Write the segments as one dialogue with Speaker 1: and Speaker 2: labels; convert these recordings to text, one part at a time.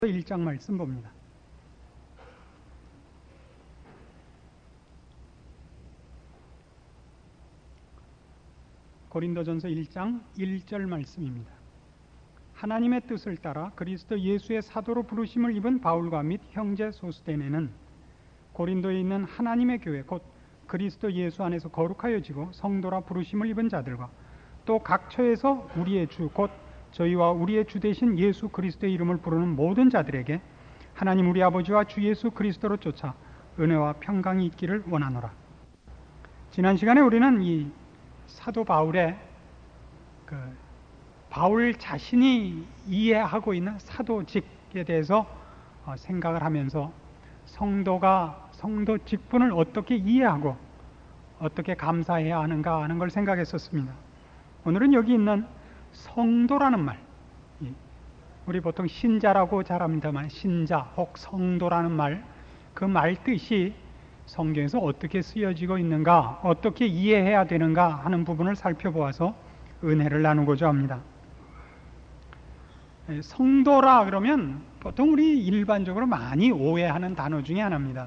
Speaker 1: 1장 말씀 봅니다. 고린도전서 1장 1절 말씀입니다. 하나님의 뜻을 따라 그리스도 예수의 사도로 부르심을 입은 바울과 및 형제 소스데네는 고린도에 있는 하나님의 교회 곧 그리스도 예수 안에서 거룩하여지고 성도라 부르심을 입은 자들과 또 각 처에서 우리의 주 곧 저희와 우리의 주 되신 예수 그리스도의 이름을 부르는 모든 자들에게 하나님 우리 아버지와 주 예수 그리스도로 쫓아 은혜와 평강이 있기를 원하노라. 지난 시간에 우리는 이 사도 바울의 바울 자신이 이해하고 있는 사도직에 대해서 생각을 하면서 성도가 성도 직분을 어떻게 이해하고 어떻게 감사해야 하는가 하는 걸 생각했었습니다. 오늘은 여기 있는 성도라는 말, 우리 보통 신자라고 잘 합니다만 신자 혹 성도라는 말, 그 말 뜻이 성경에서 어떻게 쓰여지고 있는가, 어떻게 이해해야 되는가 하는 부분을 살펴보아서 은혜를 나누고자 합니다. 성도라 그러면 보통 우리 일반적으로 많이 오해하는 단어 중에 하나입니다.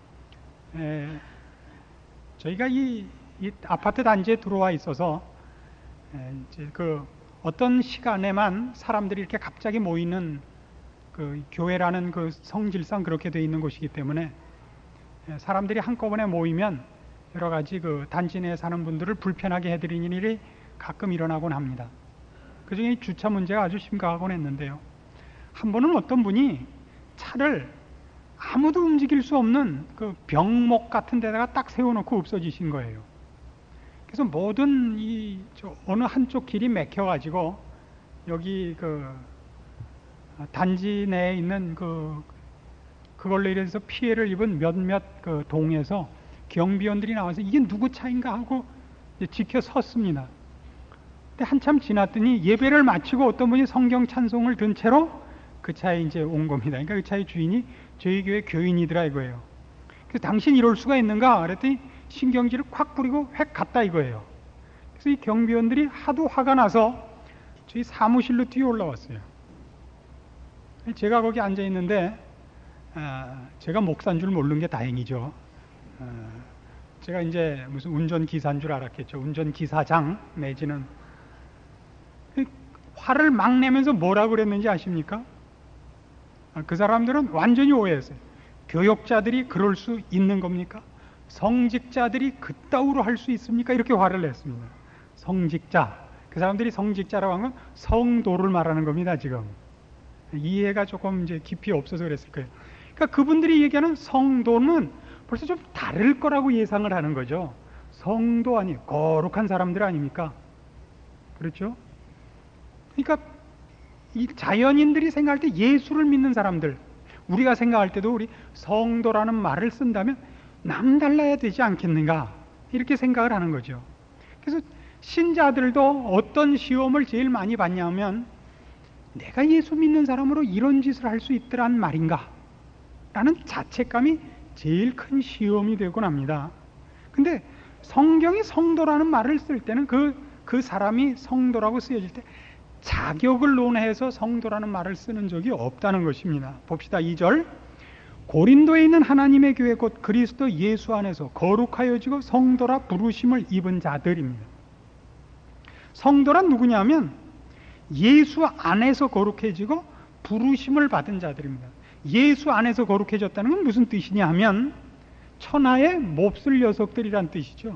Speaker 1: 저희가 이 아파트 단지에 들어와 있어서 이제 어떤 시간에만 사람들이 이렇게 갑자기 모이는 그 교회라는 그 성질상 그렇게 되어 있는 곳이기 때문에 사람들이 한꺼번에 모이면 여러 가지 그 단지 내에 사는 분들을 불편하게 해드리는 일이 가끔 일어나곤 합니다. 그 중에 주차 문제가 아주 심각하곤 했는데요. 한 번은 어떤 분이 차를 아무도 움직일 수 없는 그 병목 같은 데다가 딱 세워놓고 없어지신 거예요. 그래서 모든 어느 한쪽 길이 막혀가지고 여기 단지 내에 있는 그걸로 인해서 피해를 입은 몇몇 동에서 경비원들이 나와서 이게 누구 차인가 하고 지켜 섰습니다. 근데 한참 지났더니 예배를 마치고 어떤 분이 성경 찬송을 든 채로 그 차에 이제 온 겁니다. 그러니까 그 차의 주인이 저희 교회 교인이더라 이거예요. 그래서 당신 이럴 수가 있는가? 그랬더니 신경질을 콱 부리고 획 갔다 이거예요. 그래서 이 경비원들이 하도 화가 나서 저희 사무실로 뛰어 올라왔어요. 제가 거기 앉아 있는데 제가 목사인 줄 모르는 게 다행이죠. 제가 이제 무슨 운전기사인 줄 알았겠죠. 운전기사장 내지는. 화를 막 내면서 뭐라고 그랬는지 아십니까? 그 사람들은 완전히 오해했어요. 교역자들이 그럴 수 있는 겁니까? 성직자들이 그따위로 할 수 있습니까? 이렇게 화를 냈습니다. 성직자, 그 사람들이 성직자라고 한 건 성도를 말하는 겁니다. 지금 이해가 조금 이제 깊이 없어서 그랬을 거예요. 그러니까 그분들이 얘기하는 성도는 벌써 좀 다를 거라고 예상을 하는 거죠. 성도 아니 거룩한 사람들 아닙니까? 그렇죠? 그러니까 이 자연인들이 생각할 때 예수를 믿는 사람들, 우리가 생각할 때도 우리 성도라는 말을 쓴다면 남달라야 되지 않겠는가 이렇게 생각을 하는 거죠. 그래서 신자들도 어떤 시험을 제일 많이 받냐면 내가 예수 믿는 사람으로 이런 짓을 할 수 있더란 말인가 라는 자책감이 제일 큰 시험이 되곤 합니다. 근데 성경이 성도라는 말을 쓸 때는 그 사람이 성도라고 쓰여질 때 자격을 논해서 성도라는 말을 쓰는 적이 없다는 것입니다. 봅시다. 2절 고린도에 있는 하나님의 교회 곧 그리스도 예수 안에서 거룩하여지고 성도라 부르심을 입은 자들입니다. 성도란 누구냐면 예수 안에서 거룩해지고 부르심을 받은 자들입니다. 예수 안에서 거룩해졌다는 건 무슨 뜻이냐 하면 천하의 몹쓸 녀석들이란 뜻이죠.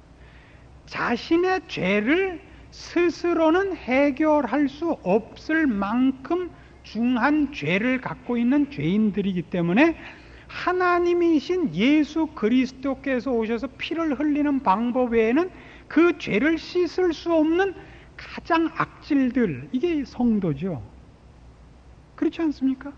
Speaker 1: 자신의 죄를 스스로는 해결할 수 없을 만큼 중한 죄를 갖고 있는 죄인들이기 때문에 하나님이신 예수 그리스도께서 오셔서 피를 흘리는 방법 외에는 그 죄를 씻을 수 없는 가장 악질들, 이게 성도죠. 그렇지 않습니까?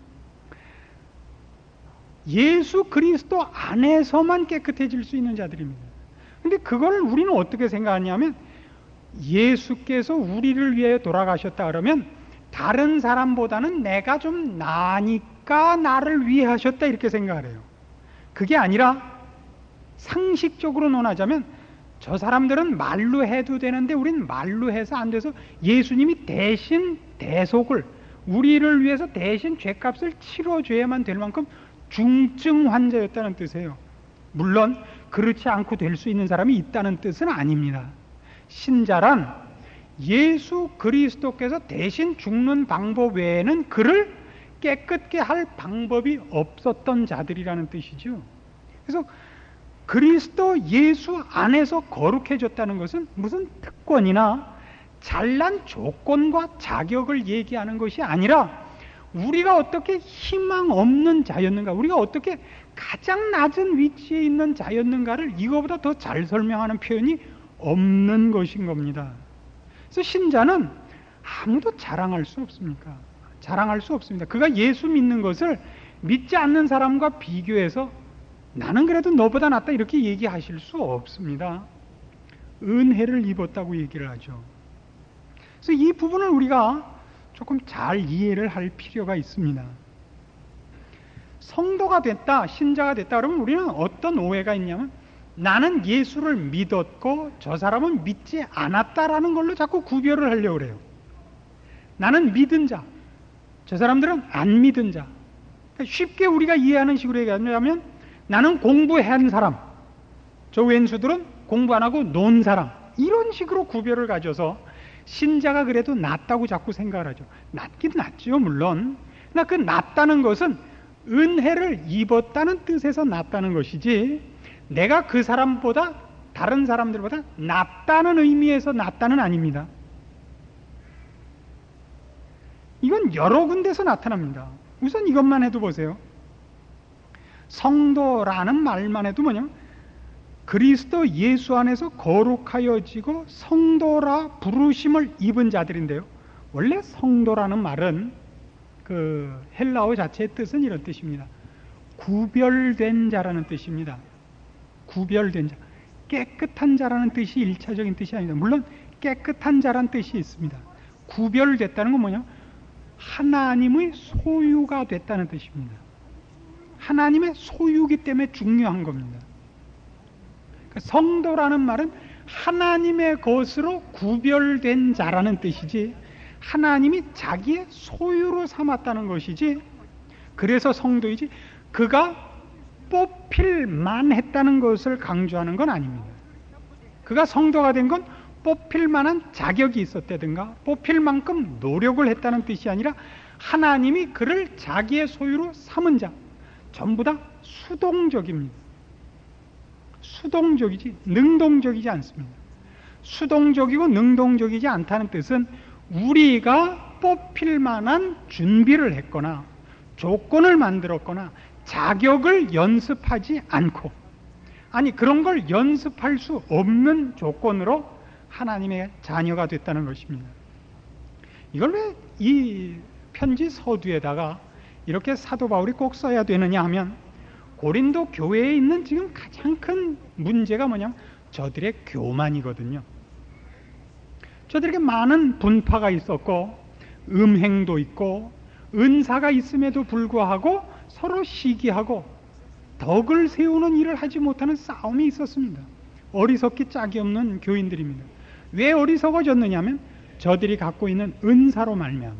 Speaker 1: 예수 그리스도 안에서만 깨끗해질 수 있는 자들입니다. 근데 그걸 우리는 어떻게 생각하냐면 예수께서 우리를 위해 돌아가셨다 그러면 다른 사람보다는 내가 좀 나으니까 나를 위해 하셨다 이렇게 생각을 해요. 그게 아니라 상식적으로 논하자면 저 사람들은 말로 해도 되는데 우린 말로 해서 안 돼서 예수님이 대신 대속을 우리를 위해서 대신 죄값을 치러줘야만 될 만큼 중증 환자였다는 뜻이에요. 물론 그렇지 않고 될 수 있는 사람이 있다는 뜻은 아닙니다. 신자란 예수 그리스도께서 대신 죽는 방법 외에는 그를 깨끗게 할 방법이 없었던 자들이라는 뜻이죠. 그래서 그리스도 예수 안에서 거룩해졌다는 것은 무슨 특권이나 잘난 조건과 자격을 얘기하는 것이 아니라 우리가 어떻게 희망 없는 자였는가, 우리가 어떻게 가장 낮은 위치에 있는 자였는가를 이거보다 더 잘 설명하는 표현이 없는 것인 겁니다. 그래서 신자는 아무도 자랑할 수 없습니까? 자랑할 수 없습니다. 그가 예수 믿는 것을 믿지 않는 사람과 비교해서 나는 그래도 너보다 낫다 이렇게 얘기하실 수 없습니다. 은혜를 입었다고 얘기를 하죠. 그래서 이 부분을 우리가 조금 잘 이해를 할 필요가 있습니다. 성도가 됐다, 신자가 됐다 그러면 우리는 어떤 오해가 있냐면 나는 예수를 믿었고 저 사람은 믿지 않았다라는 걸로 자꾸 구별을 하려고 그래요. 나는 믿은 자, 저 사람들은 안 믿은 자. 쉽게 우리가 이해하는 식으로 얘기하면 나는 공부한 사람, 저 왼수들은 공부 안 하고 논 사람, 이런 식으로 구별을 가져서 신자가 그래도 낫다고 자꾸 생각을 하죠. 낫긴 낫죠, 물론. 그러나 그 낫다는 것은 은혜를 입었다는 뜻에서 낫다는 것이지 내가 그 사람보다, 다른 사람들보다 낫다는 의미에서 낫다는 아닙니다. 이건 여러 군데서 나타납니다. 우선 이것만 해도 보세요. 성도라는 말만 해도 뭐냐? 그리스도 예수 안에서 거룩하여지고 성도라 부르심을 입은 자들인데요. 원래 성도라는 말은 그 헬라어 자체의 뜻은 이런 뜻입니다. 구별된 자라는 뜻입니다. 구별된 자. 깨끗한 자라는 뜻이 일차적인 뜻이 아닙니다. 물론 깨끗한 자라는 뜻이 있습니다. 구별됐다는 건 뭐냐? 하나님의 소유가 됐다는 뜻입니다. 하나님의 소유이기 때문에 중요한 겁니다. 성도라는 말은 하나님의 것으로 구별된 자라는 뜻이지 하나님이 자기의 소유로 삼았다는 것이지 그래서 성도이지 그가 뽑힐만 했다는 것을 강조하는 건 아닙니다. 그가 성도가 된 건 뽑힐 만한 자격이 있었다든가 뽑힐 만큼 노력을 했다는 뜻이 아니라 하나님이 그를 자기의 소유로 삼은 자, 전부 다 수동적입니다. 수동적이지 능동적이지 않습니다. 수동적이고 능동적이지 않다는 뜻은 우리가 뽑힐 만한 준비를 했거나 조건을 만들었거나 자격을 연습하지 않고, 아니 그런 걸 연습할 수 없는 조건으로 하나님의 자녀가 됐다는 것입니다. 이걸 왜 이 편지 서두에다가 이렇게 사도 바울이 꼭 써야 되느냐 하면 고린도 교회에 있는 지금 가장 큰 문제가 뭐냐면 저들의 교만이거든요. 저들에게 많은 분파가 있었고 음행도 있고 은사가 있음에도 불구하고 서로 시기하고 덕을 세우는 일을 하지 못하는 싸움이 있었습니다. 어리석기 짝이 없는 교인들입니다. 왜 어리석어졌느냐 하면 저들이 갖고 있는 은사로 말미암아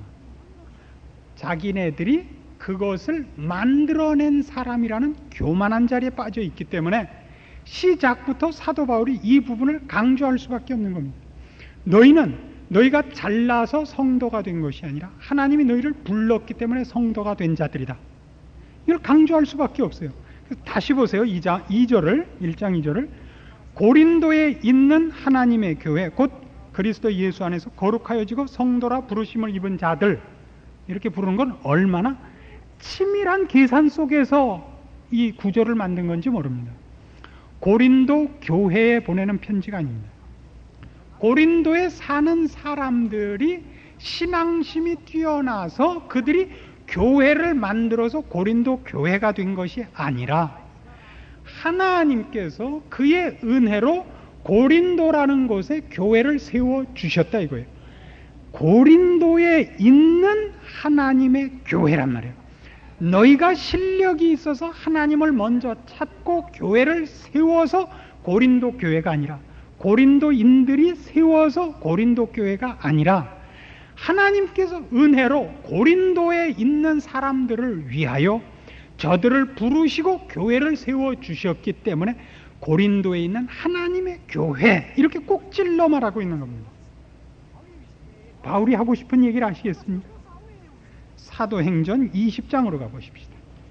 Speaker 1: 자기네들이 그것을 만들어낸 사람이라는 교만한 자리에 빠져 있기 때문에 시작부터 사도 바울이 이 부분을 강조할 수밖에 없는 겁니다. 너희가 잘나서 성도가 된 것이 아니라 하나님이 너희를 불렀기 때문에 성도가 된 자들이다. 이걸 강조할 수밖에 없어요. 다시 보세요. 1장 2절을 고린도에 있는 하나님의 교회 곧 그리스도 예수 안에서 거룩하여지고 성도라 부르심을 입은 자들, 이렇게 부르는 건 얼마나 치밀한 계산 속에서 이 구절을 만든 건지 모릅니다. 고린도 교회에 보내는 편지가 아닙니다. 고린도에 사는 사람들이 신앙심이 뛰어나서 그들이 교회를 만들어서 고린도 교회가 된 것이 아니라 하나님께서 그의 은혜로 고린도라는 곳에 교회를 세워주셨다 이거예요. 고린도에 있는 하나님의 교회란 말이에요. 너희가 실력이 있어서 하나님을 먼저 찾고 교회를 세워서 고린도 교회가 아니라 고린도인들이 세워서 고린도 교회가 아니라 하나님께서 은혜로 고린도에 있는 사람들을 위하여 저들을 부르시고 교회를 세워 주셨기 때문에 고린도에 있는 하나님의 교회, 이렇게 꼭 찔러 말하고 있는 겁니다. 바울이 하고 싶은 얘기를 아시겠습니까? 사도행전 20장으로 가보십시다.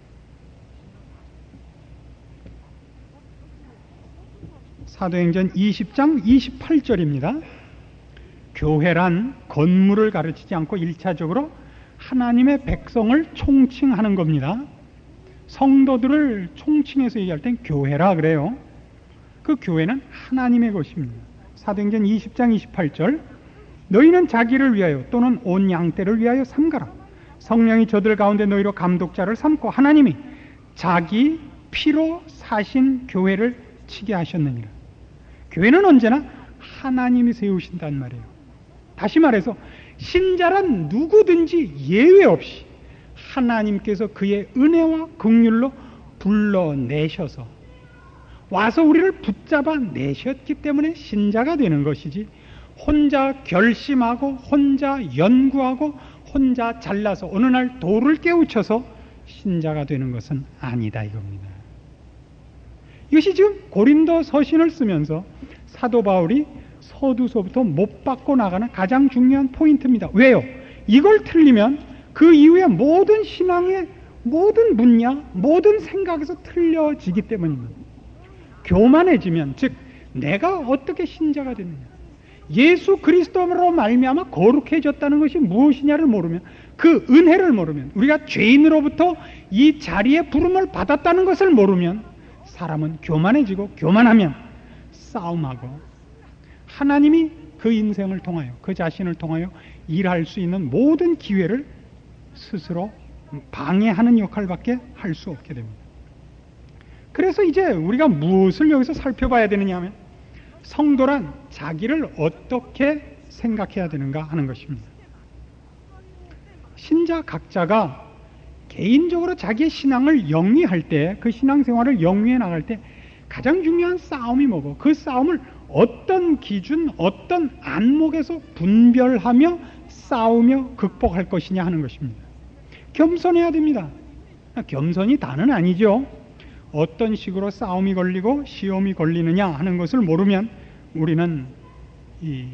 Speaker 1: 사도행전 20장 28절입니다. 교회란 건물을 가르치지 않고 1차적으로 하나님의 백성을 총칭하는 겁니다. 성도들을 총칭해서 얘기할 땐 교회라 그래요. 그 교회는 하나님의 것입니다. 사도행전 20장 28절, 너희는 자기를 위하여 또는 온 양떼를 위하여 삼가라. 성령이 저들 가운데 너희로 감독자를 삼고 하나님이 자기 피로 사신 교회를 치게 하셨느니라. 교회는 언제나 하나님이 세우신단 말이에요. 다시 말해서 신자란 누구든지 예외 없이 하나님께서 그의 은혜와 긍휼로 불러내셔서 와서 우리를 붙잡아 내셨기 때문에 신자가 되는 것이지, 혼자 결심하고 혼자 연구하고 혼자 잘나서 어느 날 돌을 깨우쳐서 신자가 되는 것은 아니다 이겁니다. 이것이 지금 고린도 서신을 쓰면서 사도 바울이 서두서부터 못 받고 나가는 가장 중요한 포인트입니다. 왜요? 이걸 틀리면 그 이후에 모든 신앙의 모든 분야, 모든 생각에서 틀려지기 때문입니다. 교만해지면, 즉 내가 어떻게 신자가 됐느냐, 예수 그리스도로 말미암아 거룩해졌다는 것이 무엇이냐를 모르면, 그 은혜를 모르면, 우리가 죄인으로부터 이 자리에 부름을 받았다는 것을 모르면 사람은 교만해지고, 교만하면 싸움하고 하나님이 그 인생을 통하여, 그 자신을 통하여 일할 수 있는 모든 기회를 스스로 방해하는 역할밖에 할 수 없게 됩니다. 그래서 이제 우리가 무엇을 여기서 살펴봐야 되느냐 하면, 성도란 자기를 어떻게 생각해야 되는가 하는 것입니다. 신자 각자가 개인적으로 자기의 신앙을 영위할 때, 그 신앙생활을 영위해 나갈 때 가장 중요한 싸움이 뭐고, 그 싸움을 어떤 기준, 어떤 안목에서 분별하며 싸우며 극복할 것이냐 하는 것입니다. 겸손해야 됩니다. 겸손이 다는 아니죠. 어떤 식으로 싸움이 걸리고 시험이 걸리느냐 하는 것을 모르면 우리는 이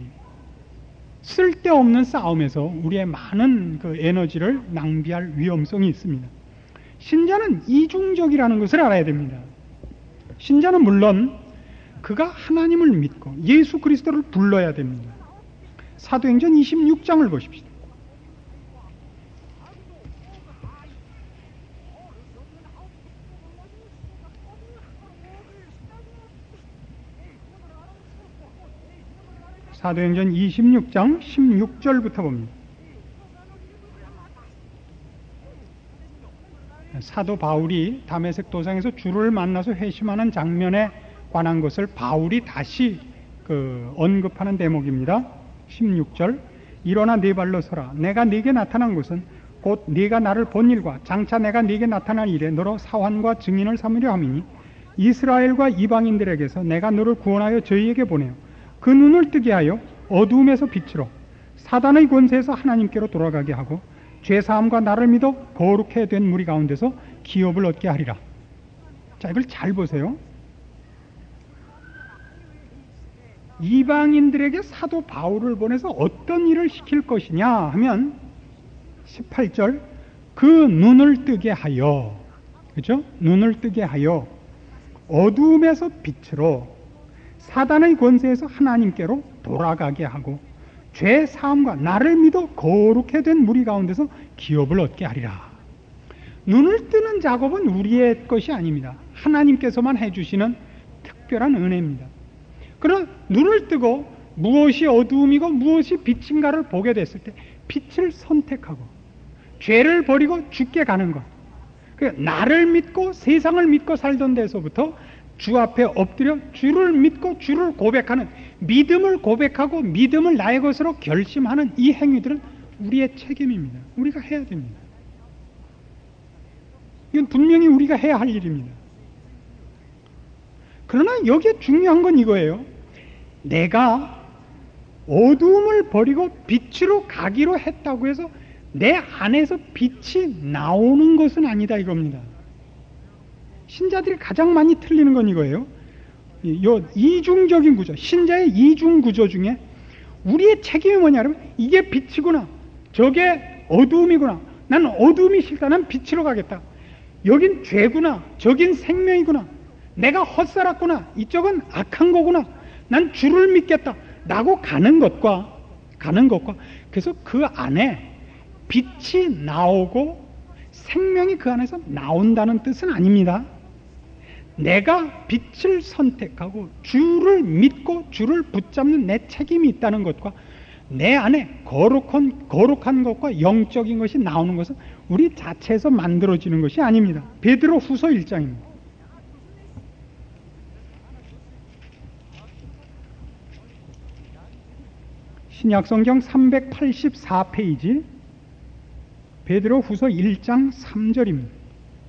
Speaker 1: 쓸데없는 싸움에서 우리의 많은 그 에너지를 낭비할 위험성이 있습니다. 신자는 이중적이라는 것을 알아야 됩니다. 신자는 물론 그가 하나님을 믿고 예수 그리스도를 불러야 됩니다. 사도행전 26장을 보십시오. 사도행전 26장 16절부터 봅니다. 사도 바울이 다메섹 도상에서 주를 만나서 회심하는 장면에 관한 것을 바울이 다시 언급하는 대목입니다. 16절, 일어나 네 발로 서라. 내가 네게 나타난 것은 곧 네가 나를 본 일과 장차 내가 네게 나타날 일에 너로 사환과 증인을 삼으려 함이니, 이스라엘과 이방인들에게서 내가 너를 구원하여 저희에게 보내어 그 눈을 뜨게 하여 어두움에서 빛으로, 사단의 권세에서 하나님께로 돌아가게 하고 죄사함과 나를 믿어 거룩해 된 무리 가운데서 기업을 얻게 하리라. 자, 이걸 잘 보세요. 이방인들에게 사도 바울을 보내서 어떤 일을 시킬 것이냐 하면 18절, 그 눈을 뜨게 하여, 그죠? 눈을 뜨게 하여 어두움에서 빛으로, 사단의 권세에서 하나님께로 돌아가게 하고 죄 사함과 나를 믿어 거룩해 된 무리 가운데서 기업을 얻게 하리라. 눈을 뜨는 작업은 우리의 것이 아닙니다. 하나님께서만 해주시는 특별한 은혜입니다. 그러나 눈을 뜨고 무엇이 어두움이고 무엇이 빛인가를 보게 됐을 때 빛을 선택하고 죄를 버리고 죽게 가는 것, 나를 믿고 세상을 믿고 살던 데서부터 주 앞에 엎드려 주를 믿고 주를 고백하는, 믿음을 고백하고 믿음을 나의 것으로 결심하는 이 행위들은 우리의 책임입니다. 우리가 해야 됩니다. 이건 분명히 우리가 해야 할 일입니다. 그러나 여기에 중요한 건 이거예요. 내가 어두움을 버리고 빛으로 가기로 했다고 해서 내 안에서 빛이 나오는 것은 아니다 이겁니다. 신자들이 가장 많이 틀리는 건 이거예요. 요 이중적인 구조, 신자의 이중 구조 중에 우리의 책임이 뭐냐면 이게 빛이구나, 저게 어두움이구나, 난 어두움이 싫다, 난 빛으로 가겠다, 여긴 죄구나, 저긴 생명이구나, 내가 헛살았구나, 이쪽은 악한 거구나, 난 주를 믿겠다 라고 가는 것과 그래서 그 안에 빛이 나오고 생명이 그 안에서 나온다는 뜻은 아닙니다. 내가 빛을 선택하고 주를 믿고 주를 붙잡는 내 책임이 있다는 것과 내 안에 거룩한 것과 영적인 것이 나오는 것은 우리 자체에서 만들어지는 것이 아닙니다. 베드로 후서 1장입니다. 신약성경 384페이지 베드로 후서 1장 3절입니다.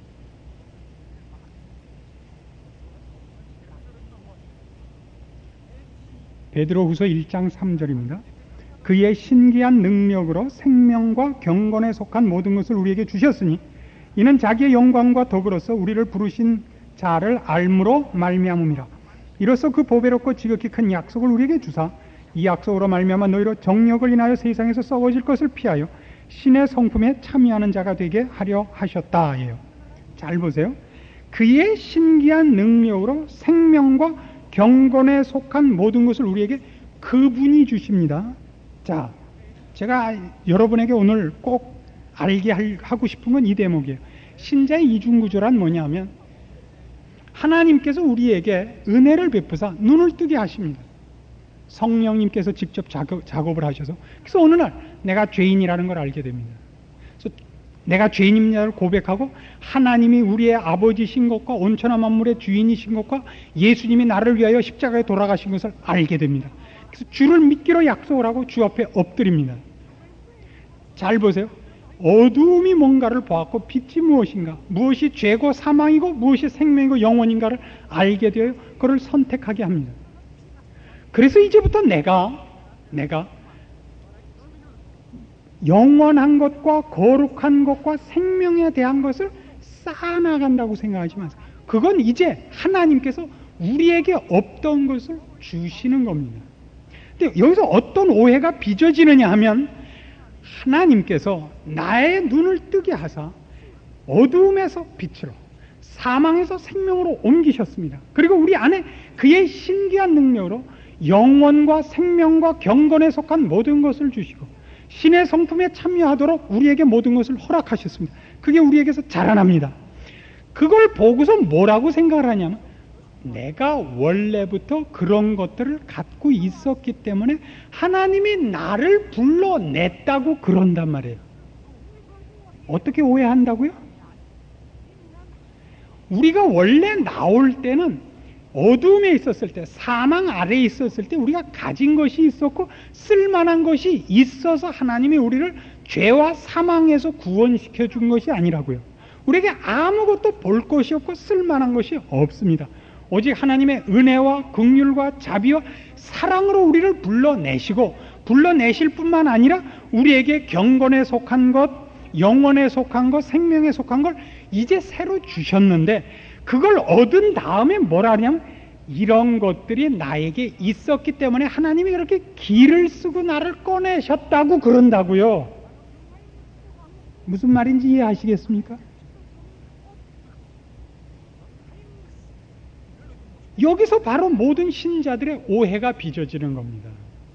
Speaker 1: 베드로 후서 1장 3절입니다. 그의 신기한 능력으로 생명과 경건에 속한 모든 것을 우리에게 주셨으니 이는 자기의 영광과 덕으로서 우리를 부르신 자를 알므로 말미암음이라. 이로써 그 보배롭고 지극히 큰 약속을 우리에게 주사 이 약속으로 말미암아 너희로 정력을 인하여 세상에서 썩어질 것을 피하여 신의 성품에 참여하는 자가 되게 하려 하셨다. 잘 보세요. 그의 신기한 능력으로 생명과 경건에 속한 모든 것을 우리에게 그분이 주십니다. 자, 제가 여러분에게 오늘 꼭 알게 하고 싶은 건 이 대목이에요. 신자의 이중구조란 뭐냐면 하나님께서 우리에게 은혜를 베푸사 눈을 뜨게 하십니다. 성령님께서 직접 작업을 하셔서, 그래서 어느 날 내가 죄인이라는 걸 알게 됩니다. 그래서 내가 죄인임을 고백하고 하나님이 우리의 아버지신 것과 온천한 만물의 주인이신 것과 예수님이 나를 위하여 십자가에 돌아가신 것을 알게 됩니다. 그래서 주를 믿기로 약속을 하고 주 앞에 엎드립니다. 잘 보세요. 어두움이 뭔가를 보았고 빛이 무엇인가, 무엇이 죄고 사망이고 무엇이 생명이고 영원인가를 알게 되어 그를 선택하게 합니다. 그래서 이제부터 내가 영원한 것과 거룩한 것과 생명에 대한 것을 쌓아나간다고 생각하지 마세요. 그건 이제 하나님께서 우리에게 없던 것을 주시는 겁니다. 근데 여기서 어떤 오해가 빚어지느냐 하면 하나님께서 나의 눈을 뜨게 하사 어두움에서 빛으로 사망에서 생명으로 옮기셨습니다. 그리고 우리 안에 그의 신기한 능력으로 영원과 생명과 경건에 속한 모든 것을 주시고 신의 성품에 참여하도록 우리에게 모든 것을 허락하셨습니다. 그게 우리에게서 자라납니다. 그걸 보고서 뭐라고 생각을 하냐면 내가 원래부터 그런 것들을 갖고 있었기 때문에 하나님이 나를 불러냈다고 그런단 말이에요. 어떻게 오해한다고요? 우리가 원래 나올 때는 어두움에 있었을 때, 사망 아래에 있었을 때 우리가 가진 것이 있었고 쓸만한 것이 있어서 하나님이 우리를 죄와 사망에서 구원시켜 준 것이 아니라고요. 우리에게 아무것도 볼 것이 없고 쓸만한 것이 없습니다. 오직 하나님의 은혜와 긍휼과 자비와 사랑으로 우리를 불러내실 뿐만 아니라 우리에게 경건에 속한 것, 영원에 속한 것, 생명에 속한 걸 이제 새로 주셨는데, 그걸 얻은 다음에 뭐라 하냐면 이런 것들이 나에게 있었기 때문에 하나님이 그렇게 기를 쓰고 나를 꺼내셨다고 그런다고요. 무슨 말인지 이해하시겠습니까? 여기서 바로 모든 신자들의 오해가 빚어지는 겁니다.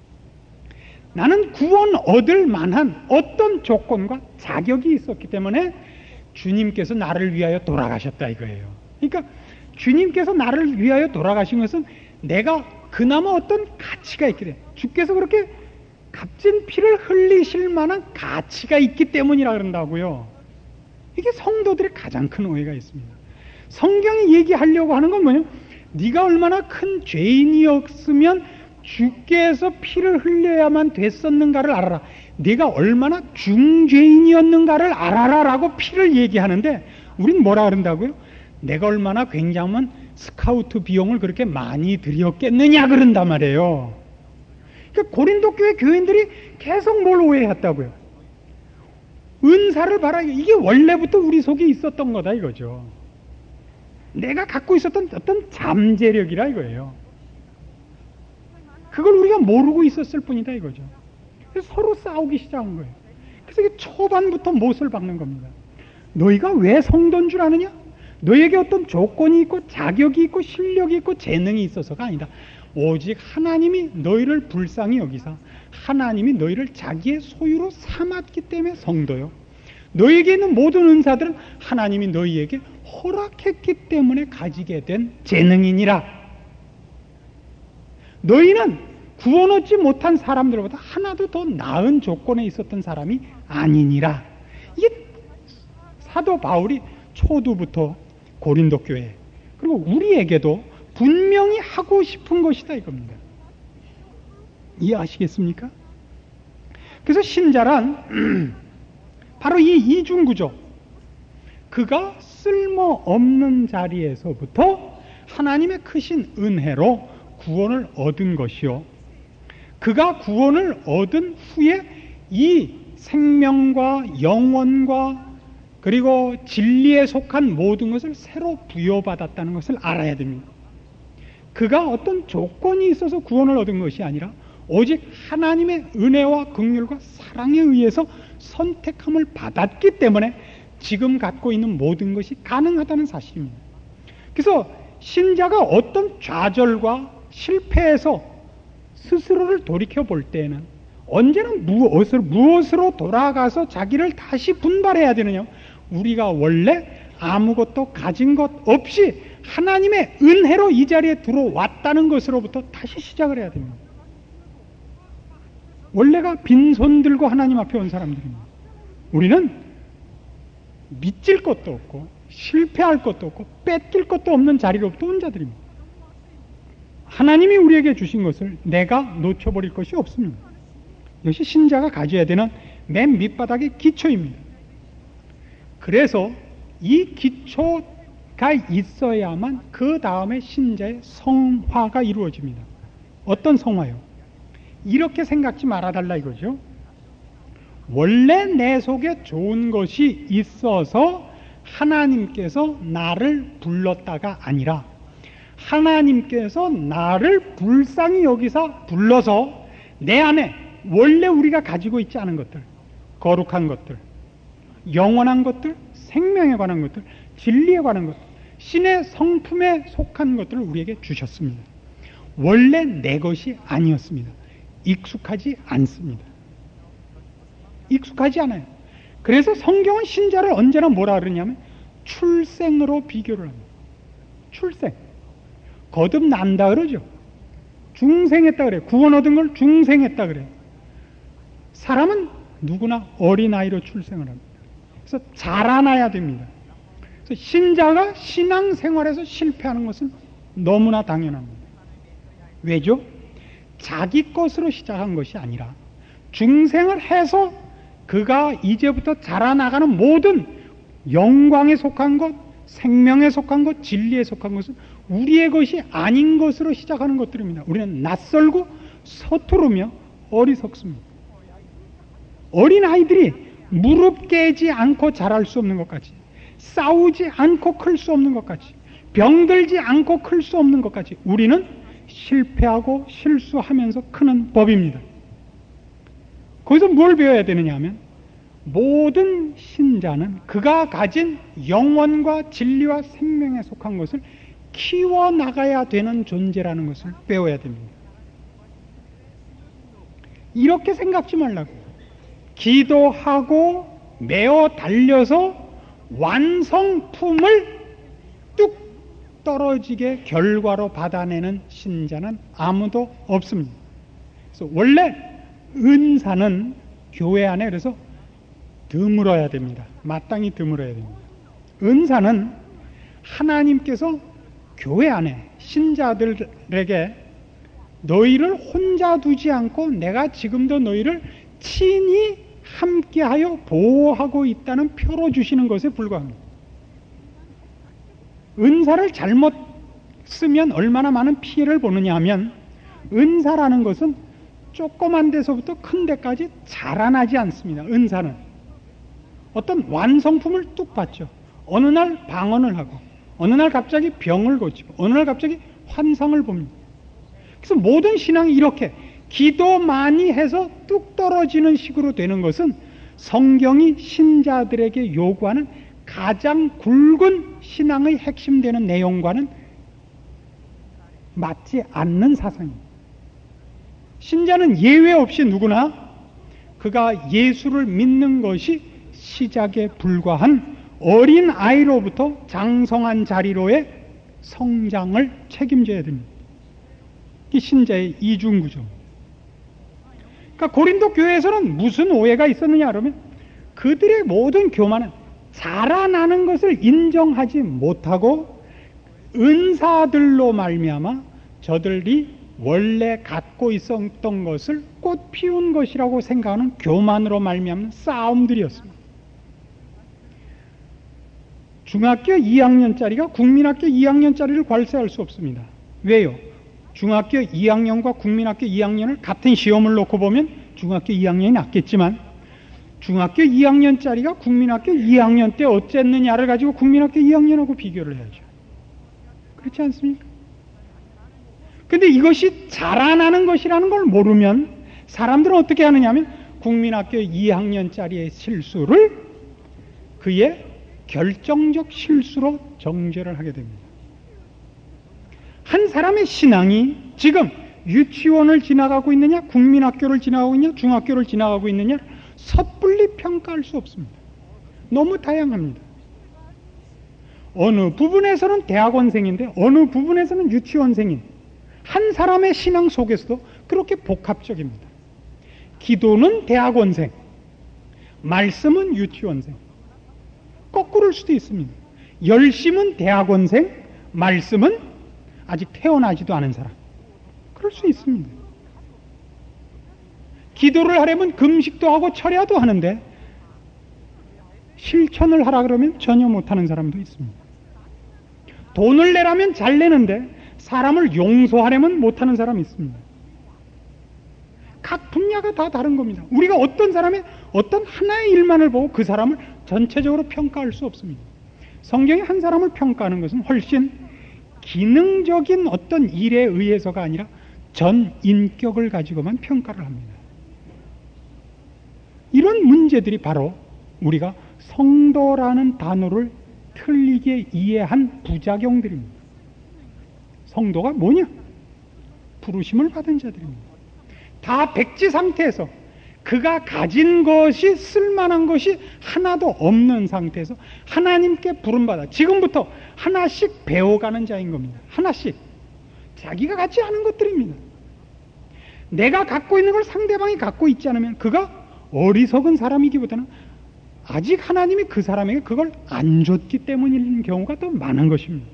Speaker 1: 나는 구원 얻을 만한 어떤 조건과 자격이 있었기 때문에 주님께서 나를 위하여 돌아가셨다 이거예요. 그러니까 주님께서 나를 위하여 돌아가신 것은 내가 그나마 어떤 가치가 있기 때문에, 주께서 그렇게 값진 피를 흘리실 만한 가치가 있기 때문이라 그런다고요. 이게 성도들의 가장 큰 오해가 있습니다. 성경이 얘기하려고 하는 건 뭐냐면 네가 얼마나 큰 죄인이었으면 주께서 피를 흘려야만 됐었는가를 알아라, 네가 얼마나 중죄인이었는가를 알아라 라고 피를 얘기하는데, 우린 뭐라 그런다고요? 내가 얼마나 굉장한 스카우트 비용을 그렇게 많이 들였겠느냐 그런단 말이에요. 그러니까 고린도 교회 교인들이 계속 뭘 오해했다고요? 은사를 바라, 이게 원래부터 우리 속에 있었던 거다 이거죠. 내가 갖고 있었던 어떤 잠재력이라 이거예요. 그걸 우리가 모르고 있었을 뿐이다 이거죠. 그래서 서로 싸우기 시작한 거예요. 그래서 이게 초반부터 못을 박는 겁니다. 너희가 왜 성도인 줄 아느냐? 너에게 어떤 조건이 있고 자격이 있고 실력이 있고 재능이 있어서가 아니다. 오직 하나님이 너희를 불쌍히 여기사 하나님이 너희를 자기의 소유로 삼았기 때문에 성도요. 너희에게 있는 모든 은사들은 하나님이 너희에게 허락했기 때문에 가지게 된 재능이니라. 너희는 구원 얻지 못한 사람들보다 하나도 더 나은 조건에 있었던 사람이 아니니라. 이게 사도 바울이 초두부터 고린도 교회 그리고 우리에게도 분명히 하고 싶은 것이다 이겁니다. 이해하시겠습니까? 그래서 신자란 바로 이 이중구조, 그가 쓸모없는 자리에서부터 하나님의 크신 은혜로 구원을 얻은 것이요, 그가 구원을 얻은 후에 이 생명과 영원과 그리고 진리에 속한 모든 것을 새로 부여받았다는 것을 알아야 됩니다. 그가 어떤 조건이 있어서 구원을 얻은 것이 아니라 오직 하나님의 은혜와 긍휼과 사랑에 의해서 선택함을 받았기 때문에 지금 갖고 있는 모든 것이 가능하다는 사실입니다. 그래서 신자가 어떤 좌절과 실패에서 스스로를 돌이켜 볼 때에는 언제나 무엇으로 돌아가서 자기를 다시 분발해야 되느냐? 우리가 원래 아무것도 가진 것 없이 하나님의 은혜로 이 자리에 들어왔다는 것으로부터 다시 시작을 해야 됩니다. 원래가 빈손 들고 하나님 앞에 온 사람들입니다. 우리는 믿질 것도 없고 실패할 것도 없고 뺏길 것도 없는 자리로부터 온 자들입니다. 하나님이 우리에게 주신 것을 내가 놓쳐버릴 것이 없습니다. 이것이 신자가 가져야 되는 맨 밑바닥의 기초입니다. 그래서 이 기초가 있어야만 그 다음에 신자의 성화가 이루어집니다. 어떤 성화요? 이렇게 생각지 말아달라 이거죠. 원래 내 속에 좋은 것이 있어서 하나님께서 나를 불렀다가 아니라 하나님께서 나를 불쌍히 여기서 불러서 내 안에 원래 우리가 가지고 있지 않은 것들, 거룩한 것들, 영원한 것들, 생명에 관한 것들, 진리에 관한 것들, 신의 성품에 속한 것들을 우리에게 주셨습니다. 원래 내 것이 아니었습니다. 익숙하지 않습니다. 익숙하지 않아요. 그래서 성경은 신자를 언제나 뭐라 그러냐면 출생으로 비교를 합니다. 출생. 거듭난다 그러죠. 중생했다 그래요. 구원 얻은 걸 중생했다 그래요. 사람은 누구나 어린아이로 출생을 합니다. 그래서 자라나야 됩니다. 그래서 신자가 신앙생활에서 실패하는 것은 너무나 당연합니다. 왜죠? 자기 것으로 시작한 것이 아니라 중생을 해서 그가 이제부터 자라나가는 모든 영광에 속한 것, 생명에 속한 것, 진리에 속한 것은 우리의 것이 아닌 것으로 시작하는 것들입니다. 우리는 낯설고 서투르며 어리석습니다. 어린아이들이 무릎 깨지 않고 자랄 수 없는 것 같이, 싸우지 않고 클 수 없는 것 같이, 병들지 않고 클 수 없는 것 같이 우리는 실패하고 실수하면서 크는 법입니다. 거기서 뭘 배워야 되느냐 하면 모든 신자는 그가 가진 영원과 진리와 생명에 속한 것을 키워나가야 되는 존재라는 것을 배워야 됩니다. 이렇게 생각지 말라고. 기도하고 매어 달려서 완성품을 뚝 떨어지게 결과로 받아내는 신자는 아무도 없습니다. 그래서 원래 은사는 교회 안에 그래서 드물어야 됩니다. 마땅히 드물어야 됩니다. 은사는 하나님께서 교회 안에 신자들에게 너희를 혼자 두지 않고 내가 지금도 너희를 친히 함께하여 보호하고 있다는 표로 주시는 것에 불과합니다. 은사를 잘못 쓰면 얼마나 많은 피해를 보느냐 하면 은사라는 것은 조그만 데서부터 큰 데까지 자라나지 않습니다. 은사는 어떤 완성품을 뚝 받죠. 어느 날 방언을 하고, 어느 날 갑자기 병을 고치고, 어느 날 갑자기 환상을 봅니다. 그래서 모든 신앙이 이렇게 기도 많이 해서 뚝 떨어지는 식으로 되는 것은 성경이 신자들에게 요구하는 가장 굵은 신앙의 핵심되는 내용과는 맞지 않는 사상입니다. 신자는 예외 없이 누구나 그가 예수를 믿는 것이 시작에 불과한 어린 아이로부터 장성한 자리로의 성장을 책임져야 됩니다. 이 신자의 이중구조. 그러니까 고린도 교회에서는 무슨 오해가 있었느냐 그러면 그들의 모든 교만은 자라나는 것을 인정하지 못하고 은사들로 말미암아 저들이 원래 갖고 있었던 것을 꽃 피운 것이라고 생각하는 교만으로 말미암는 싸움들이었습니다. 중학교 2학년짜리가 국민학교 2학년짜리를 괄세할 수 없습니다. 왜요? 중학교 2학년과 국민학교 2학년을 같은 시험을 놓고 보면 중학교 2학년이 낫겠지만 중학교 2학년짜리가 국민학교 2학년 때 어쨌느냐를 가지고 국민학교 2학년하고 비교를 해야죠. 그렇지 않습니까? 근데 이것이 자라나는 것이라는 걸 모르면 사람들은 어떻게 하느냐면 국민학교 2학년짜리의 실수를 그의 결정적 실수로 정죄를 하게 됩니다. 한 사람의 신앙이 지금 유치원을 지나가고 있느냐, 국민학교를 지나가고 있느냐, 중학교를 지나가고 있느냐 섣불리 평가할 수 없습니다. 너무 다양합니다. 어느 부분에서는 대학원생인데 어느 부분에서는 유치원생인 한 사람의 신앙 속에서도 그렇게 복합적입니다. 기도는 대학원생, 말씀은 유치원생. 거꾸로일 수도 있습니다. 열심은 대학원생, 말씀은 아직 태어나지도 않은 사람. 그럴 수 있습니다. 기도를 하려면 금식도 하고 철야도 하는데 실천을 하라 그러면 전혀 못하는 사람도 있습니다. 돈을 내라면 잘 내는데 사람을 용서하려면 못하는 사람이 있습니다. 각 분야가 다 다른 겁니다. 우리가 어떤 사람의 어떤 하나의 일만을 보고 그 사람을 전체적으로 평가할 수 없습니다. 성경이 한 사람을 평가하는 것은 훨씬 기능적인 어떤 일에 의해서가 아니라 전 인격을 가지고만 평가를 합니다. 이런 문제들이 바로 우리가 성도라는 단어를 틀리게 이해한 부작용들입니다. 성도가 뭐냐? 부르심을 받은 자들입니다. 다 백지 상태에서 그가 가진 것이 쓸만한 것이 하나도 없는 상태에서 하나님께 부름받아 지금부터 하나씩 배워가는 자인 겁니다. 하나씩. 자기가 갖지 않은 것들입니다. 내가 갖고 있는 걸 상대방이 갖고 있지 않으면 그가 어리석은 사람이기보다는 아직 하나님이 그 사람에게 그걸 안 줬기 때문인 경우가 더 많은 것입니다.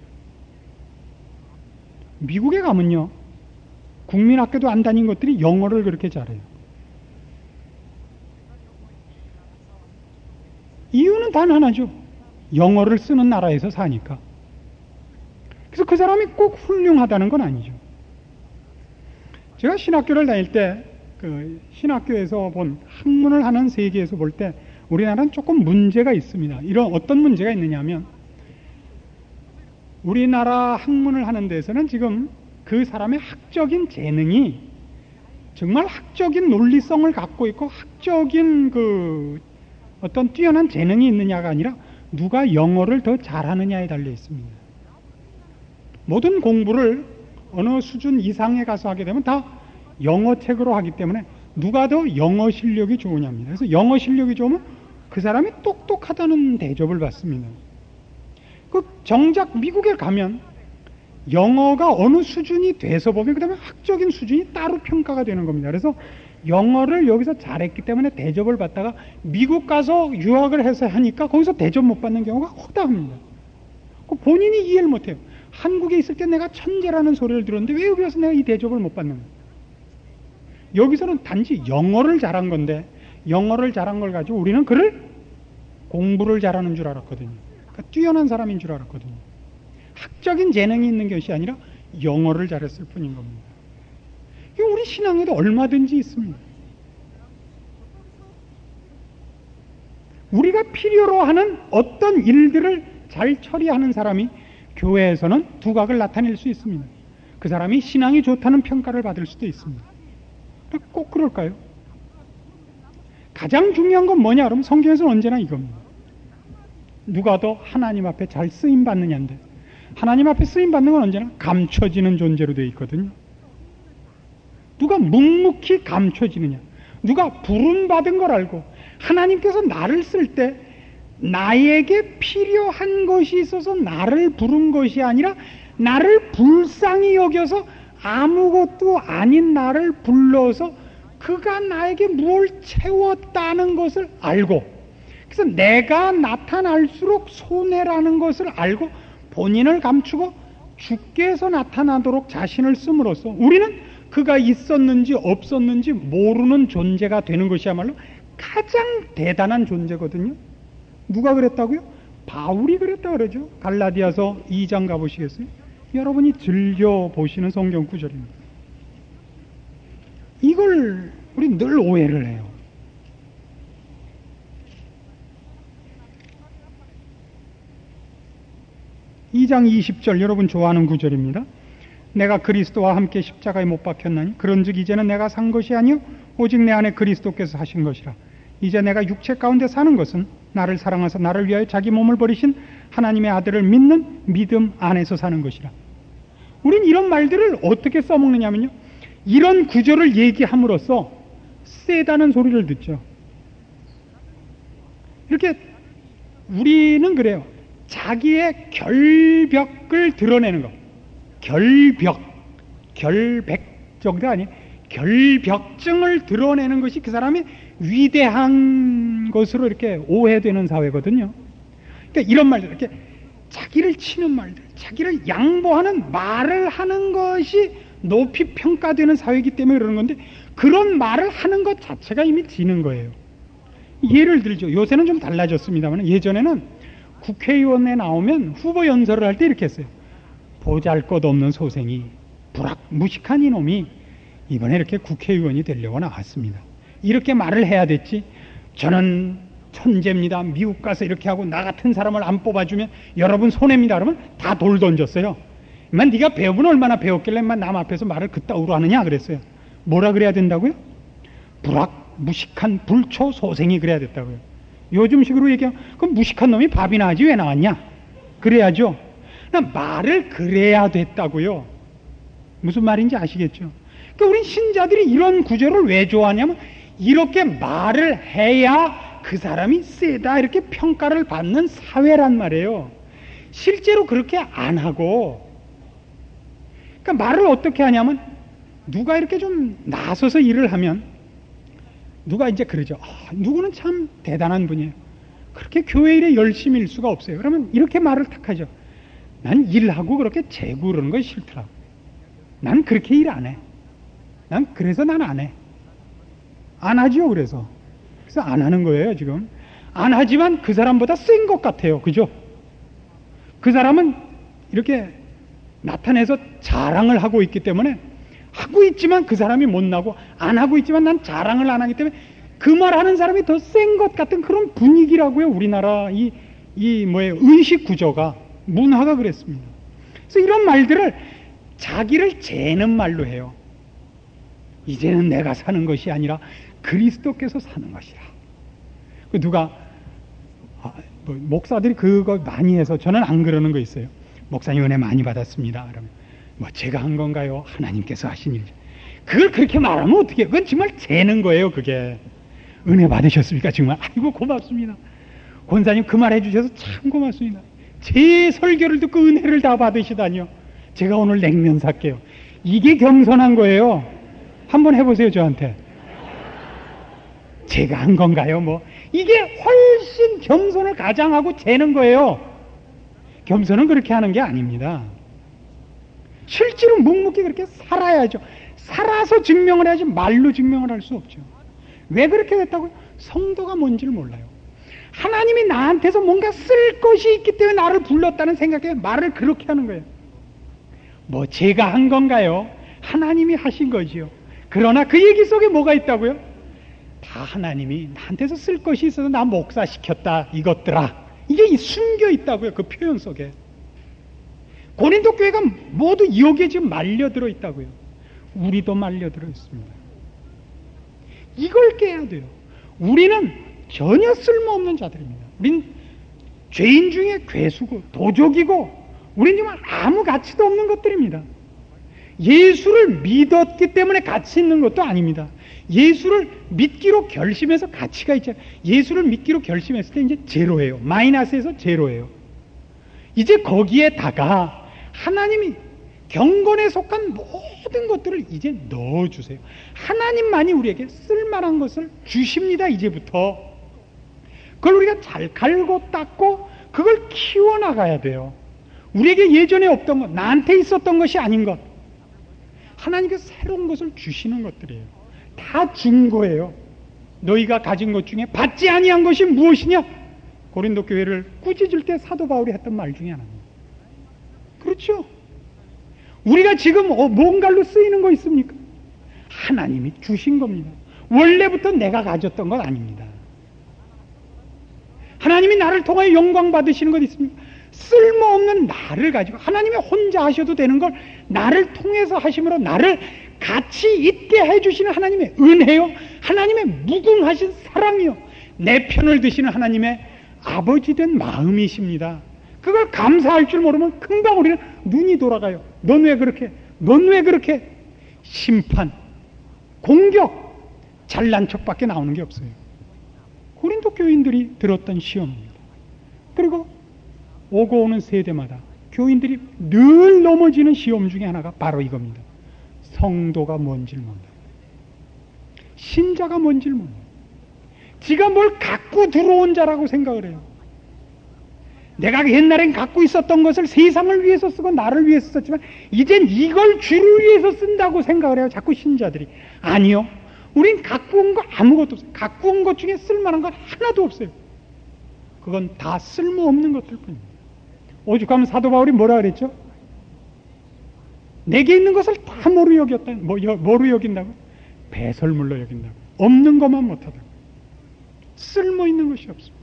Speaker 1: 미국에 가면요, 국민학교도 안 다닌 것들이 영어를 그렇게 잘해요. 이유는 단 하나죠. 영어를 쓰는 나라에서 사니까. 그래서 그 사람이 꼭 훌륭하다는 건 아니죠. 제가 신학교를 다닐 때 그 신학교에서 본 학문을 하는 세계에서 볼 때 우리나라는 조금 문제가 있습니다. 이런 어떤 문제가 있느냐 하면 우리나라 학문을 하는 데서는 지금 그 사람의 학적인 재능이 정말 학적인 논리성을 갖고 있고 학적인 그 어떤 뛰어난 재능이 있느냐가 아니라 누가 영어를 더 잘하느냐에 달려 있습니다. 모든 공부를 어느 수준 이상에 가서 하게 되면 다 영어 책으로 하기 때문에 누가 더 영어 실력이 좋으냐입니다. 그래서 영어 실력이 좋으면 그 사람이 똑똑하다는 대접을 받습니다. 그 정작 미국에 가면 영어가 어느 수준이 돼서 보면 그 다음에 학적인 수준이 따로 평가가 되는 겁니다. 그래서 영어를 여기서 잘했기 때문에 대접을 받다가 미국 가서 유학을 해서 하니까 거기서 대접 못 받는 경우가 허다합니다. 본인이 이해를 못해요. 한국에 있을 때 내가 천재라는 소리를 들었는데 왜 여기 와서 내가 이 대접을 못 받는 거야? 여기서는 단지 영어를 잘한 건데 영어를 잘한 걸 가지고 우리는 그를 공부를 잘하는 줄 알았거든요. 그러니까 뛰어난 사람인 줄 알았거든요. 학적인 재능이 있는 것이 아니라 영어를 잘했을 뿐인 겁니다. 우리 신앙에도 얼마든지 있습니다. 우리가 필요로 하는 어떤 일들을 잘 처리하는 사람이 교회에서는 두각을 나타낼 수 있습니다. 그 사람이 신앙이 좋다는 평가를 받을 수도 있습니다. 꼭 그럴까요? 가장 중요한 건 뭐냐 그러면 성경에서는 언제나 이겁니다. 누가 더 하나님 앞에 잘 쓰임받느냐인데, 하나님 앞에 쓰임받는 건 언제나 감춰지는 존재로 되어 있거든요. 누가 묵묵히 감춰지느냐, 누가 부름받은 걸 알고 하나님께서 나를 쓸 때 나에게 필요한 것이 있어서 나를 부른 것이 아니라 나를 불쌍히 여겨서 아무것도 아닌 나를 불러서 그가 나에게 무엇을 채웠다는 것을 알고, 그래서 내가 나타날수록 손해라는 것을 알고 본인을 감추고 주께서 나타나도록 자신을 씀으로써 우리는 그가 있었는지 없었는지 모르는 존재가 되는 것이야말로 가장 대단한 존재거든요. 누가 그랬다고요? 바울이 그랬다 그러죠. 갈라디아서 2장 가보시겠어요? 여러분이 즐겨보시는 성경 구절입니다. 이걸 우리 늘 오해를 해요. (2장 20절) 여러분 좋아하는 구절입니다. 내가 그리스도와 함께 십자가에 못 박혔나니 그런즉 이제는 내가 산 것이 아니요 오직 내 안에 그리스도께서 하신 것이라. 이제 내가 육체 가운데 사는 것은 나를 사랑하사 나를 위하여 자기 몸을 버리신 하나님의 아들을 믿는 믿음 안에서 사는 것이라. 우린 이런 말들을 어떻게 써먹느냐면요, 이런 구절을 얘기함으로써 세다는 소리를 듣죠. 이렇게 우리는 그래요. 자기의 결벽을 드러내는 것, 결백 정도 아니에요. 결벽증을 드러내는 것이 그 사람의 위대한 것으로 이렇게 오해되는 사회거든요. 그러니까 이런 말들, 이렇게 자기를 치는 말들, 자기를 양보하는 말을 하는 것이 높이 평가되는 사회이기 때문에 그러는 건데, 그런 말을 하는 것 자체가 이미 지는 거예요. 예를 들죠. 요새는 좀 달라졌습니다만 예전에는 국회의원에 나오면 후보 연설을 할 때 이렇게 했어요. 보잘것없는 소생이, 무식한 이놈이 이번에 이렇게 국회의원이 되려고 나왔습니다. 이렇게 말을 해야 됐지, 저는 천재입니다, 미국 가서 이렇게 하고 나 같은 사람을 안 뽑아주면 여러분 손해입니다 그러면 다 돌 던졌어요. 네가 배우면 얼마나 배웠길래 남 앞에서 말을 그따위로 하느냐 그랬어요. 뭐라 그래야 된다고요? 무식한 불초 소생이 그래야 됐다고요. 요즘식으로 얘기하면 그럼 무식한 놈이 밥이나 하지 왜 나왔냐 그래야죠. 말을 그래야 됐다고요. 무슨 말인지 아시겠죠? 그러니까 우리 신자들이 이런 구절을 왜 좋아하냐면 이렇게 말을 해야 그 사람이 세다 이렇게 평가를 받는 사회란 말이에요. 실제로 그렇게 안 하고, 그러니까 말을 어떻게 하냐면 누가 이렇게 좀 나서서 일을 하면 누가 이제 그러죠. 누구는 참 대단한 분이에요. 그렇게 교회 일에 열심히 일 수가 없어요. 그러면 이렇게 말을 탁 하죠. 난 일하고 그렇게 재고 그러는 거 싫더라고. 난 그렇게 일 안 해. 그래서 난 안 해. 안 하죠. 그래서 안 하는 거예요. 지금 안 하지만 그 사람보다 센 것 같아요. 그죠? 그 사람은 이렇게 나타내서 자랑을 하고 있기 때문에 하고 있지만 그 사람이 못나고, 안 하고 있지만 난 자랑을 안 하기 때문에 그 말 하는 사람이 더 센 것 같은 그런 분위기라고요. 우리나라 의식 구조가, 문화가 그랬습니다. 그래서 이런 말들을 자기를 재는 말로 해요. 이제는 내가 사는 것이 아니라 그리스도께서 사는 것이라. 누가 목사들이 그거 많이 해서, 저는 안 그러는 거 있어요. 목사님 은혜 많이 받았습니다. 그러면 제가 한 건가요? 하나님께서 하신 일. 그걸 그렇게 말하면 어떻게? 그건 정말 재는 거예요. 그게 은혜 받으셨습니까? 정말 아이고 고맙습니다. 권사님 그 말 해주셔서 참 고맙습니다. 제 설교를 듣고 은혜를 다 받으시다니요. 제가 오늘 냉면 살게요. 이게 겸손한 거예요. 한번 해보세요. 저한테. 제가 한 건가요? 이게 훨씬 겸손을 가장하고 재는 거예요. 겸손은 그렇게 하는 게 아닙니다. 실제로 묵묵히 그렇게 살아야죠. 살아서 증명을 해야지 말로 증명을 할 수 없죠. 왜 그렇게 됐다고요? 성도가 뭔지를 몰라요. 하나님이 나한테서 뭔가 쓸 것이 있기 때문에 나를 불렀다는 생각에 말을 그렇게 하는 거예요. 제가 한 건가요? 하나님이 하신 거지요. 그러나 그 얘기 속에 뭐가 있다고요? 다 하나님이 나한테서 쓸 것이 있어서 나 목사시켰다 이것들아. 이게 숨겨 있다고요. 그 표현 속에. 고린도 교회가 모두 여기에 지금 말려들어 있다고요. 우리도 말려들어 있습니다. 이걸 깨야 돼요. 우리는 전혀 쓸모없는 자들입니다. 우린 죄인 중에 괴수고 도적이고 우린 정말 아무 가치도 없는 것들입니다. 예수를 믿었기 때문에 가치 있는 것도 아닙니다. 예수를 믿기로 결심해서 가치가 있잖아요. 예수를 믿기로 결심했을 때 이제 제로예요. 마이너스에서 제로예요. 이제 거기에다가 하나님이 경건에 속한 모든 것들을 이제 넣어주세요. 하나님만이 우리에게 쓸만한 것을 주십니다. 이제부터 그걸 우리가 잘 갈고 닦고 그걸 키워나가야 돼요. 우리에게 예전에 없던 것, 나한테 있었던 것이 아닌 것, 하나님께서 새로운 것을 주시는 것들이에요. 다 준 거예요. 너희가 가진 것 중에 받지 아니한 것이 무엇이냐? 고린도 교회를 꾸짖을 때 사도 바울이 했던 말 중에 하나입니다. 그렇죠? 우리가 지금 뭔가로 쓰이는 거 있습니까? 하나님이 주신 겁니다. 원래부터 내가 가졌던 건 아닙니다. 하나님이 나를 통하여 영광 받으시는 것 있습니까? 쓸모없는 나를 가지고 하나님이 혼자 하셔도 되는 걸 나를 통해서 하심으로 나를 가치 있게 해주시는 하나님의 은혜요, 하나님의 무궁하신 사랑이요, 내 편을 드시는 하나님의 아버지된 마음이십니다. 그걸 감사할 줄 모르면 금방 우리는 눈이 돌아가요. 넌 왜 그렇게 심판, 공격, 잘난 척밖에 나오는 게 없어요. 고린도 교인들이 들었던 시험입니다. 그리고 오고 오는 세대마다 교인들이 늘 넘어지는 시험 중에 하나가 바로 이겁니다. 성도가 뭔지를 모른다. 신자가 뭔지를 모른다. 지가 뭘 갖고 들어온 자라고 생각을 해요. 내가 옛날엔 갖고 있었던 것을 세상을 위해서 쓰고 나를 위해서 썼지만 이젠 이걸 주를 위해서 쓴다고 생각을 해요. 자꾸 신자들이. 아니요. 우린 갖고 온 거 아무것도 없어요. 갖고 온 것 중에 쓸만한 건 하나도 없어요. 그건 다 쓸모없는 것들 뿐입니다. 오죽하면 사도 바울이 뭐라 그랬죠? 내게 있는 것을 다 뭐로 여겼다. 뭐로 여긴다고? 배설물로 여긴다고. 없는 것만 못하다고. 쓸모 있는 것이 없습니다.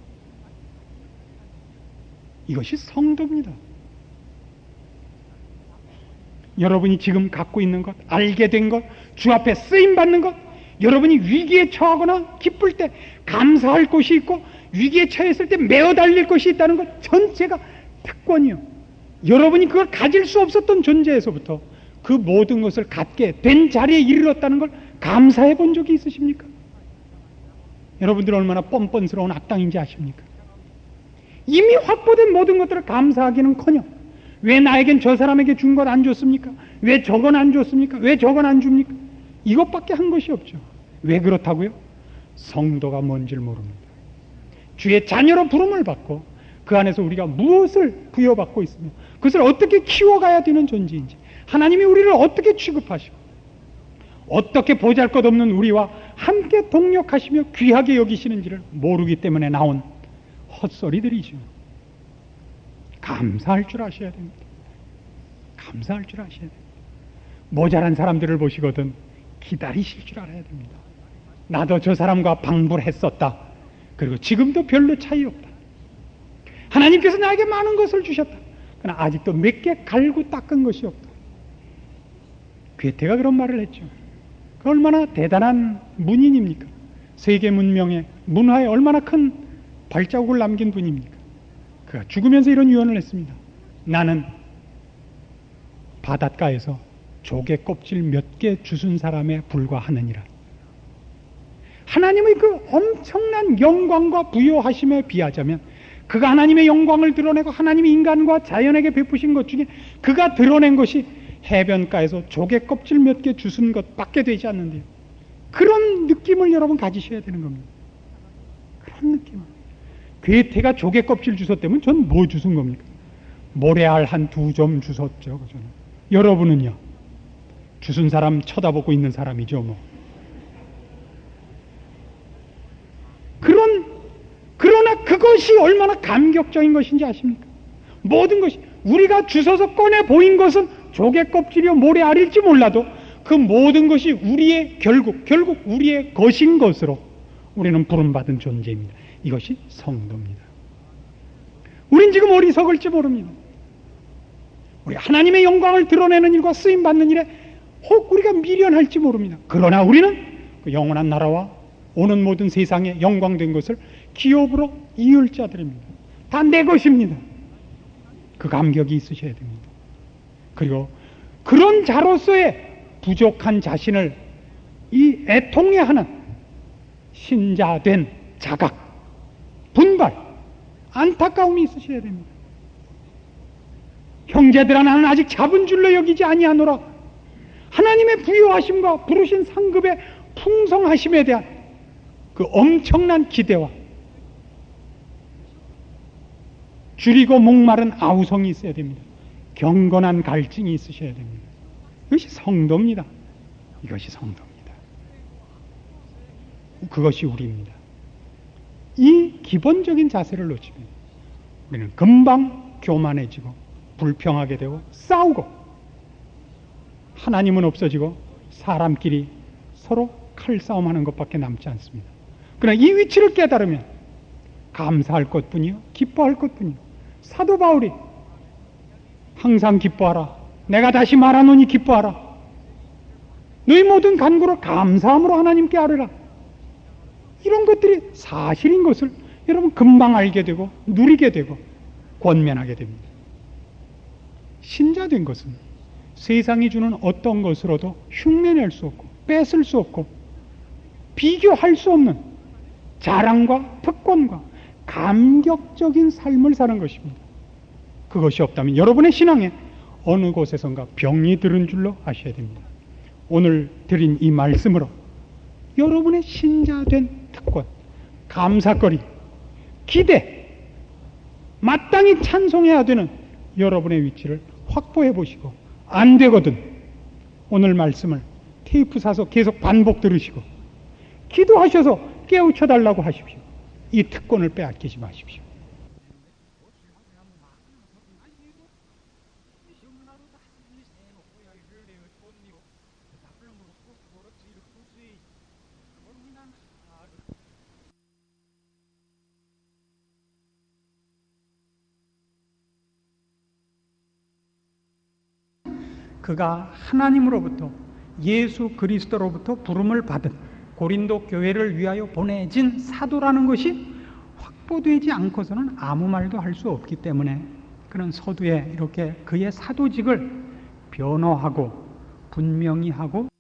Speaker 1: 이것이 성도입니다. 여러분이 지금 갖고 있는 것, 알게 된 것, 주 앞에 쓰임받는 것, 여러분이 위기에 처하거나 기쁠 때 감사할 것이 있고 위기에 처했을 때 메어 달릴 것이 있다는 것 전체가 특권이요. 여러분이 그걸 가질 수 없었던 존재에서부터 그 모든 것을 갖게 된 자리에 이르렀다는 걸 감사해 본 적이 있으십니까? 여러분들 얼마나 뻔뻔스러운 악당인지 아십니까? 이미 확보된 모든 것들을 감사하기는커녕 왜 나에겐 저 사람에게 준 것 안 줬습니까? 왜 저건 안 줬습니까? 왜 저건 안 줍니까? 이것밖에 한 것이 없죠. 왜 그렇다고요? 성도가 뭔지를 모릅니다. 주의 자녀로 부름을 받고 그 안에서 우리가 무엇을 부여받고 있으며 그것을 어떻게 키워가야 되는 존재인지, 하나님이 우리를 어떻게 취급하시고 어떻게 보잘것없는 우리와 함께 동력하시며 귀하게 여기시는지를 모르기 때문에 나온 헛소리들이죠. 감사할 줄 아셔야 됩니다. 감사할 줄 아셔야 됩니다. 모자란 사람들을 보시거든 기다리실 줄 알아야 됩니다. 나도 저 사람과 방불 했었다. 그리고 지금도 별로 차이 없다. 하나님께서 나에게 많은 것을 주셨다. 그러나 아직도 몇 개 갈고 닦은 것이 없다. 괴테가 그런 말을 했죠. 그 얼마나 대단한 문인입니까? 세계 문명의 문화에 얼마나 큰 발자국을 남긴 분입니까? 그가 죽으면서 이런 유언을 했습니다. 나는 바닷가에서 조개 껍질 몇 개 주순 사람에 불과하느니라. 하나님의 그 엄청난 영광과 부요하심에 비하자면 그가 하나님의 영광을 드러내고 하나님이 인간과 자연에게 베푸신 것 중에 그가 드러낸 것이 해변가에서 조개 껍질 몇 개 주순 것밖에 되지 않는데요. 그런 느낌을 여러분 가지셔야 되는 겁니다. 그런 느낌. 괴테가 조개 껍질 주웠다면 전 뭐 주순 겁니까? 모래알 한 2점 주웠죠. 저는. 여러분은요? 주순 사람 쳐다보고 있는 사람이죠. 뭐. 그러나 그것이 얼마나 감격적인 것인지 아십니까? 모든 것이 우리가 주워서 꺼내 보인 것은 조개 껍질이요 모래알일지 몰라도 그 모든 것이 우리의 결국 우리의 것인 것으로 우리는 부름받은 존재입니다. 이것이 성도입니다. 우린 지금 어리석을지 모릅니다. 우리 하나님의 영광을 드러내는 일과 쓰임받는 일에 혹 우리가 미련할지 모릅니다. 그러나 우리는 그 영원한 나라와 오는 모든 세상에 영광된 것을 기업으로 이을 자들입니다. 다 내 것입니다. 그 감격이 있으셔야 됩니다. 그리고 그런 자로서의 부족한 자신을 이 애통해하는 신자된 자각, 분발, 안타까움이 있으셔야 됩니다. 형제들아, 나는 아직 잡은 줄로 여기지 아니하노라. 하나님의 부여하심과 부르신 상급의 풍성하심에 대한 그 엄청난 기대와 줄이고 목마른 아우성이 있어야 됩니다. 경건한 갈증이 있으셔야 됩니다. 이것이 성도입니다. 이것이 성도입니다. 그것이 우리입니다. 이 기본적인 자세를 놓치면 우리는 금방 교만해지고 불평하게 되고 싸우고 하나님은 없어지고 사람끼리 서로 칼싸움하는 것밖에 남지 않습니다. 그러나 이 위치를 깨달으면 감사할 것뿐이요 기뻐할 것뿐이요. 사도 바울이 항상 기뻐하라. 내가 다시 말하노니 기뻐하라. 너희 모든 간구를 감사함으로 하나님께 아뢰라. 이런 것들이 사실인 것을 여러분 금방 알게 되고 누리게 되고 권면하게 됩니다. 신자된 것은 세상이 주는 어떤 것으로도 흉내낼 수 없고 뺏을 수 없고 비교할 수 없는 자랑과 특권과 감격적인 삶을 사는 것입니다. 그것이 없다면 여러분의 신앙에 어느 곳에선가 병이 들은 줄로 아셔야 됩니다. 오늘 드린 이 말씀으로 여러분의 신자된 특권, 감사거리, 기대, 마땅히 찬송해야 되는 여러분의 위치를 확보해 보시고, 안 되거든 오늘 말씀을 테이프 사서 계속 반복 들으시고 기도하셔서 깨우쳐 달라고 하십시오. 이 특권을 빼앗기지 마십시오. 그가 하나님으로부터 예수 그리스도로부터 부름을 받은 고린도 교회를 위하여 보내진 사도라는 것이 확보되지 않고서는 아무 말도 할 수 없기 때문에 그는 서두에 이렇게 그의 사도직을 변호하고 분명히 하고